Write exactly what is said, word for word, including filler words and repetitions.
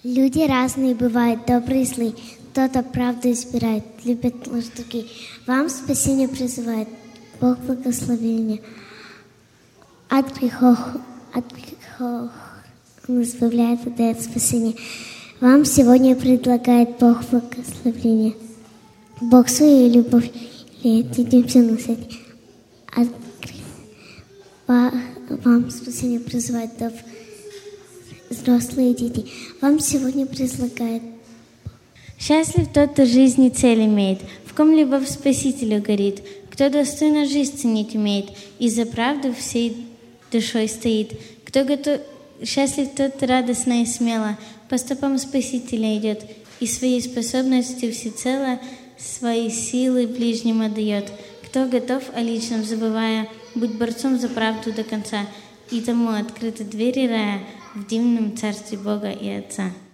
Люди разные бывают, добрые и злые. Кто-то правду избирает, любит ложь другие. Вам спасение призывает, Бог благословения. От грехов, от грехов Он избавляет и дает спасение. Вам сегодня предлагает Бог благословения. Бог свою любовь леет, идемте на свете. От греха вам спасение призывает, взрослые дети. Вам сегодня предлагает. Счастлив тот, кто жизни цель имеет, в ком любовь Спасителю горит, кто достойно жизнь ценить умеет и за правду всей душой стоит, кто готов... Счастлив тот, радостно и смело по стопам Спасителя идет и своей способностью всецело свои силы ближним отдает, кто готов, о личном забывая, быть борцом за правду до конца, и тому открыты двери рая в дивном царстве Бога и Отца.